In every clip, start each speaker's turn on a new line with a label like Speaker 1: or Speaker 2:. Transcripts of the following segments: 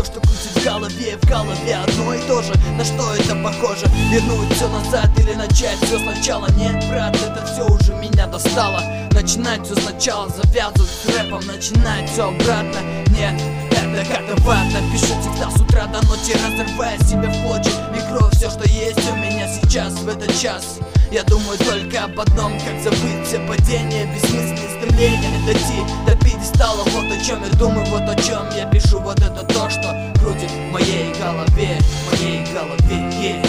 Speaker 1: то, что крутит в голове одно и то же. На что это похоже? Вернуть все назад или начать все сначала? Нет, брат, это все уже меня достало. Начинать все сначала, завязывать с рэпом, начинать все обратно. Нет, это как-то ватно. Пишу всегда с утра до ночи, разрывая себя в клочья. Микро, все, что есть у меня сейчас, в этот час. Я думаю только об одном, как забыть все падения, бессмысленные стремления дойти до пьедестала. Вот о чем я думаю, вот о чем я пишу. Вот это то, что крутит в моей голове, yeah.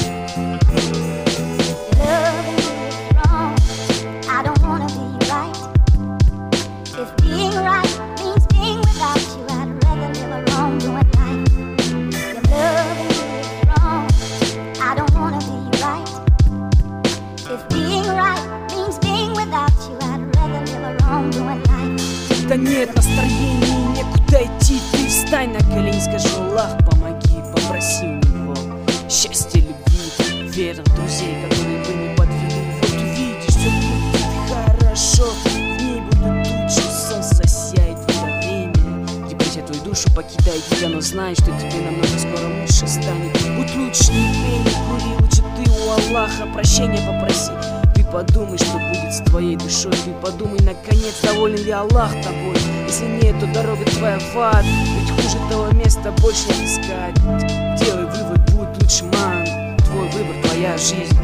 Speaker 2: Когда нет настроения, некуда идти, ты встань на колени, скажи: Аллах, помоги, попроси у него счастья, любви, верных друзей, которые бы не подвели. Вот увидишь, все будет хорошо, в ней будут тучи, солнце засияет в это время. Депрессия твою душу покидает тебя, но знай, что тебе намного скоро лучше станет. Будь лучше, не пей, не кури, лучше ты у Аллаха прощения попроси. Ты подумай, что будет с твоей душой. Ты подумай, наконец, доволен ли Аллах тобой. Если нет, то дорога твоя в ад. Ведь хуже того места больше не искать. Делай вывод, будь лучше, ман. Твой выбор, твоя жизнь.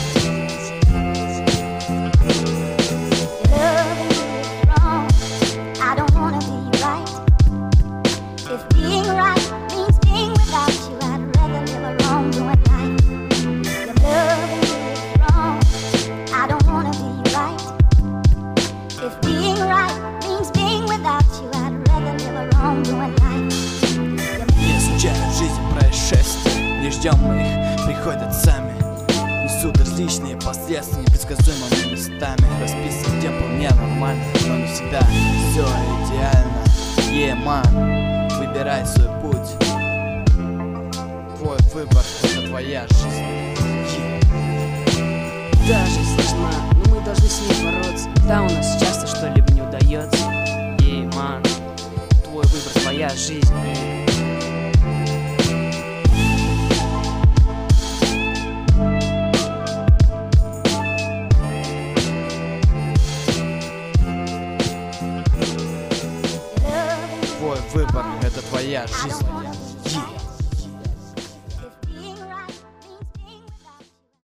Speaker 1: Не ждем мы их, приходят сами. Несут различные последствия, непредсказуемыми местами. Расписан где вполне нормально, но не всегда все идеально. Man, выбирай свой путь. Твой выбор — это твоя жизнь.
Speaker 2: Да, жизнь сложна, но мы должны с ней бороться. Да, у нас часто что-либо не удается. Man, твой выбор — твоя жизнь.
Speaker 1: Твой выбор — это твоя жизнь.